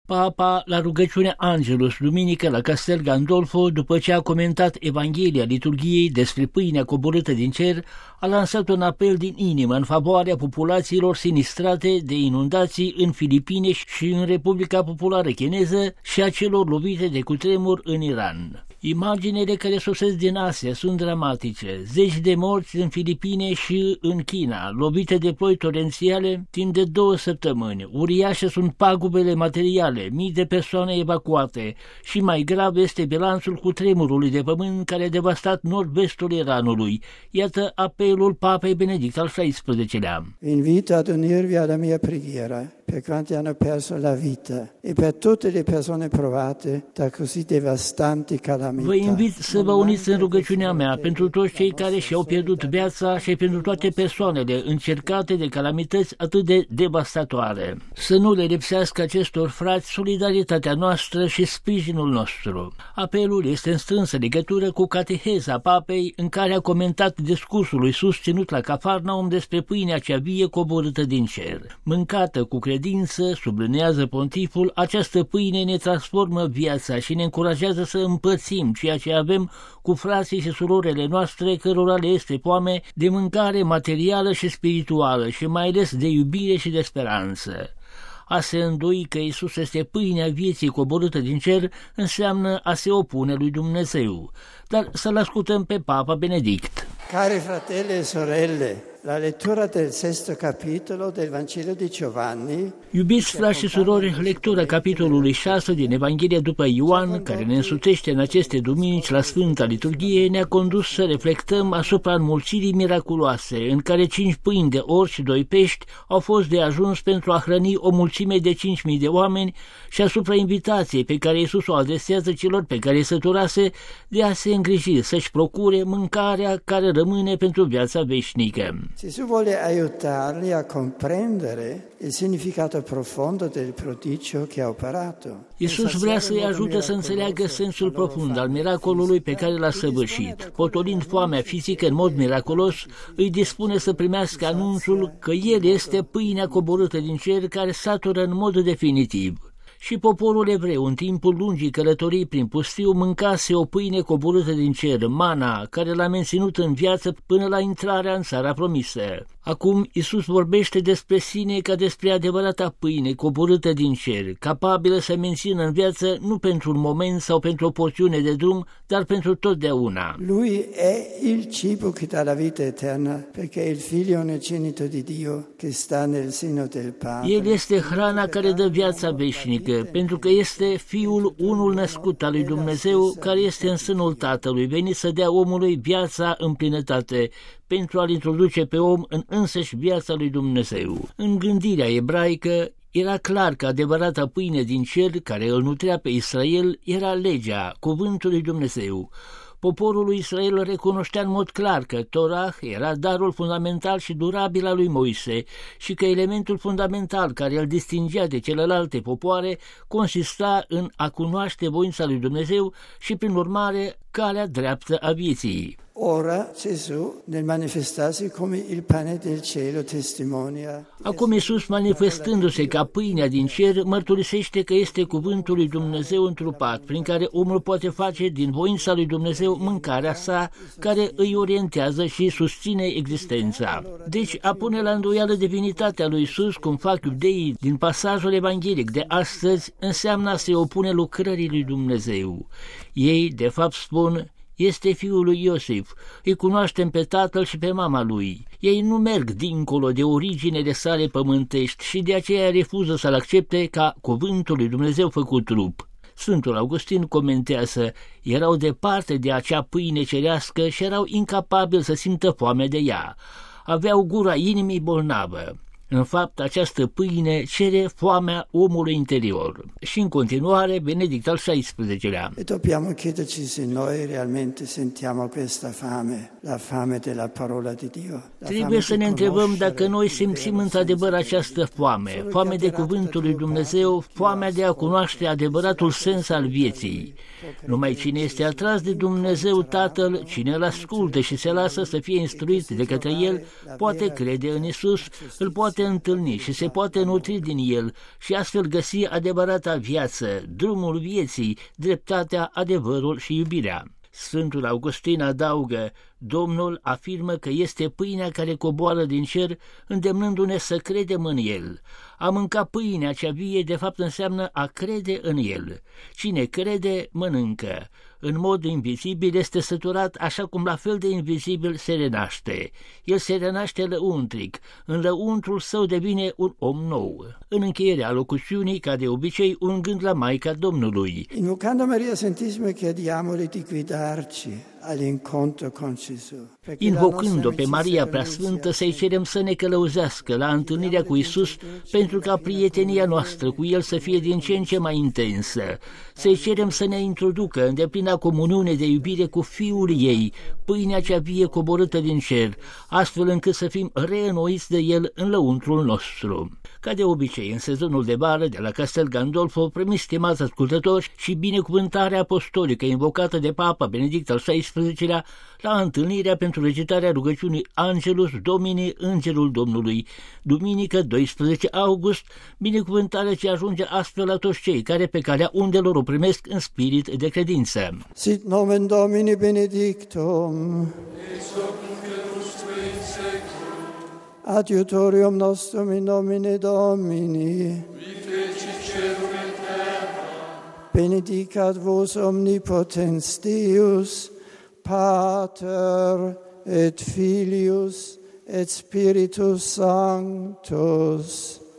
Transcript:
Papa, la rugăciunea Angelus, duminică la Castel Gandolfo, după ce a comentat Evanghelia liturghiei despre pâinea coborâtă din cer, a lansat un apel din inimă în favoarea populațiilor sinistrate de inundații în Filipine și în Republica Populară Chineză și a celor lovite de cutremur în Iran. Imaginele care sosesc din Asia sunt dramatice. Zeci de morți în Filipine și în China, lovite de ploi torențiale timp de 2 săptămâni. Uriașe sunt pagubele materiale, mii de persoane evacuate și mai grav este bilanțul cutremurului de pământ care a devastat nord-vestul Iranului. Iată apelul Papei Benedict al XVI-lea. Invito ad unirvi alla mia preghiera per quanti hanno perso la vita e per tutte le persone provate da così devastanti calamità. Vă invit să vă uniți în rugăciunea mea pentru toți cei care și-au pierdut viața și pentru toate persoanele încercate de calamități atât de devastatoare. Să nu le lipsească acestor frați solidaritatea noastră și sprijinul nostru. Apelul este în strânsă legătură cu cateheza Papei, în care a comentat discursul lui Iisus ținut la Cafarnaum despre pâinea cea vie coborâtă din cer. Mâncată cu credință, sublinează pontiful, această pâine ne transformă viața și ne încurajează să împărțim ceea ce avem cu frații și surorile noastre cărora le este foame de mâncare materială și spirituală și mai ales de iubire și de speranță. A se îndoi că Iisus este pâinea vieții coborâtă din cer înseamnă a se opune lui Dumnezeu. Dar să-l ascultăm pe Papa Benedict. Cari fratelli e sorelle, la lettura del 6 capitolo del Vangelo di Giovanni. Iubiți frați și surori, lectura capitolului 6 din Evanghelia după Ioan, care ne însuțește în aceste duminici la Sfânta Liturghie, ne-a condus să reflectăm asupra înmulțirii miraculoase, în care 5 pâini de orz și 2 pești au fost de ajuns pentru a hrăni o mulțime de 5.000 de oameni și asupra invitației pe care Iisus o adresează celor pe care îi săturase de a se îngriji, să-și procure mâncarea care rămâne pentru viața veșnică. Gesù vuole aiutarli a comprendere il significato profondo del prodigio che ha operato. Iisus vrea să-i ajute să înțeleagă sensul profund al miracolului pe care l-a săvârșit. Potolind foamea fizică în mod miraculos, îi dispune să primească anunțul că El este pâinea coborâtă din cer care satură în mod definitiv. Și poporul evreu, în timpul lungii călătorii prin pustiu, mâncase o pâine coborâtă din cer, mana, care l-a menținut în viață până la intrarea în țara promisă. Acum Iisus vorbește despre sine ca despre adevărata pâine coborâtă din cer, capabilă să mențină în viață nu pentru un moment sau pentru o porțiune de drum, dar pentru totdeauna. Lui è il cibo che dà la vita eterna, perché è il figlio unigenito di Dio che sta nel seno del Padre. El este hrana care dă viața veșnică, pentru că este Fiul unul născut al lui Dumnezeu, care este în sânul Tatălui, venit să dea omului viața în plinătate, pentru a-l introduce pe om în însăși viața lui Dumnezeu. În gândirea ebraică era clar că adevărata pâine din cer care îl nutrea pe Israel era legea, cuvântul lui Dumnezeu. Poporul lui Israel recunoștea în mod clar că Torah era darul fundamental și durabil al lui Moise și că elementul fundamental care îl distingea de celelalte popoare consista în a cunoaște voința lui Dumnezeu și, prin urmare, calea dreaptă a vieții. Ora Gesù, nel manifestarsi come il pane del cielo, testimonia. Acum Iisus, manifestându-se ca pâinea din cer, mărturisește că este cuvântul lui Dumnezeu întrupat, prin care omul poate face din voința lui Dumnezeu mâncarea sa, care îi orientează și susține existența. Deci, a pune la îndoială divinitatea lui Iisus, cum fac iudeii din pasajul evanghelic de astăzi, înseamnă a se opune lucrării lui Dumnezeu. Ei, de fapt, spun: este fiul lui Iosif, îi cunoaștem pe tatăl și pe mama lui. Ei nu merg dincolo de originele sale pământești și de aceea refuză să-l accepte ca cuvântul lui Dumnezeu făcut trup. Sfântul Augustin comentează: erau departe de acea pâine cerească și erau incapabili să simtă foame de ea. Aveau gura inimii bolnavă. În fapt, această pâine cere foamea omului interior. Și în continuare, Benedict al XVI-lea. E dobbiamo chiederci se noi realmente sentiamo questa fame, la fame della parola di Dio. Trebuie să ne întrebăm dacă noi simțim într-adevăr această foame, foame de cuvântul lui Dumnezeu, foamea de a cunoaște adevăratul sens al vieții. Numai cine este atras de Dumnezeu Tatăl, cine îl ascultă și se lasă să fie instruit de către El, poate crede în Iisus, îl poate poate întâlni și se poate nutri din el și astfel găsi adevărata viață, drumul vieții, dreptatea, adevărul și iubirea. Sfântul Augustin adaugă: Domnul afirmă că este pâinea care coboară din cer, îndemnându-ne să credem în el. A mânca pâinea cea vie, de fapt, înseamnă a crede în el. Cine crede, mănâncă. În mod invizibil este săturat, așa cum la fel de invizibil se renaște. El se renaște lăuntric, în lăuntrul său devine un om nou. În încheierea locuțiunii, ca de obicei, un gând la Maica Domnului. Invocando Maria Santissima chiediamole di guidarci all'incontro con Gesù. Invocând-o pe Maria Preasfântă, să-i cerem să ne călăuzească la întâlnirea cu Iisus, pentru ca prietenia noastră cu El să fie din ce în ce mai intensă. Să-i cerem să ne introducă în deplina comuniune de iubire cu Fiul ei, pâinea cea vie coborâtă din cer, astfel încât să fim reînnoiți de El în lăuntrul nostru. Ca de obicei, în sezonul de vară de la Castel Gandolfo, primiți, stimați ascultători, și binecuvântarea apostolică invocată de Papa Benedict al XVI-lea la întâlnirea pentru recitarea rugăciunii Angelus Domini, Îngerul Domnului, duminică 12 august, binecuvântarea ce ajunge astfel la toți cei care pe calea undelor o primesc în spirit de credință. Sit nomen Domini benedictum. Adiutorium nostrum in nomine Domini. Benedicat vos omnipotens Deus, Pater et Filius et Spiritus Sanctus.